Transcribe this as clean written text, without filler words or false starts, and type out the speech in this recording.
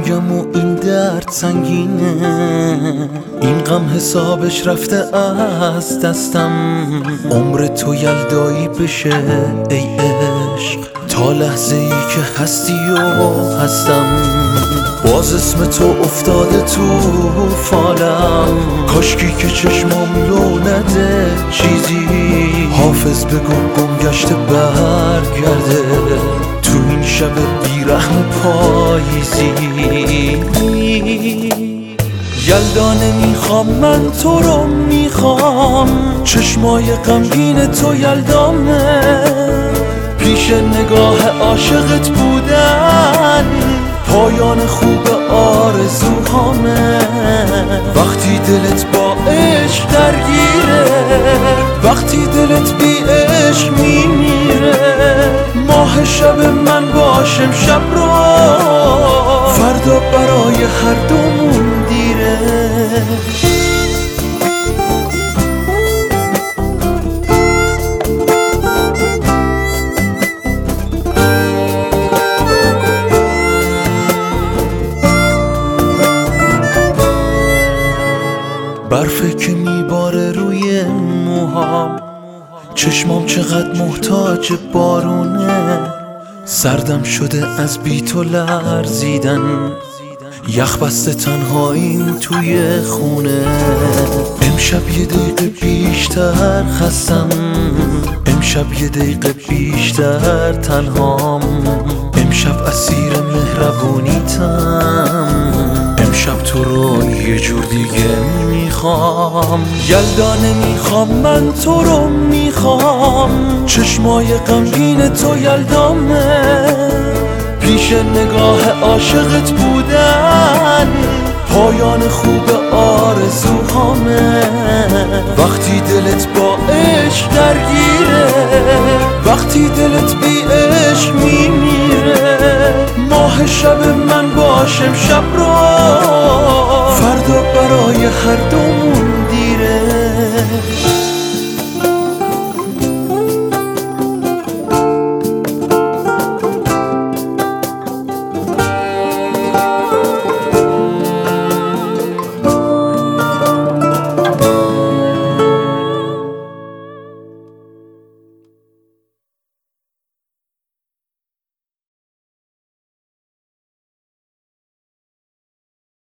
بگم و این درد سنگینه، این غم حسابش رفته از دستم. عمر تو یلدایی بشه ای عشق، تا لحظه ای که هستی و هستم. باز اسم تو افتاده تو فالم، کاشکی که چشمام لو نده چیزی. حافظ بگو گم گشته برگرده تو این شب بیرحم پاییزی. یلدا نمیخوام، من تو رو میخوام، چشمای غمگین تو یلدامه. پیش نگاه عاشقت بودن پایان خوب آرزوهامه. وقتی دلت با عشق درگیره، وقتی دلت بی عشق میمیره، ماه شب من باشم شب رو، فردا برای هر دومون دیره. برفه که میباره روی موهام، چشمام چقدر محتاج بارونه. سردم شده از بی تو لرزیدن، یخ بسته تنهاییم توی خونه. امشب یه دقیقه بیشتر خستم، امشب یه دقیقه بیشتر تنهام. امشب اسیر مهربونیتم، امشب تو رو یه جور دیگه میخوام. یلدا نمیخوام، من تو رو میخوام، چشمای غمگین تو یلدامه. پیش نگاه عاشقت بودن پایان خوب آرزوهامه. وقتی دلت با عشق درگیره، وقتی دلت بی عشق میمیره، ماه شب من باشم شب رو، فردا برای هر دو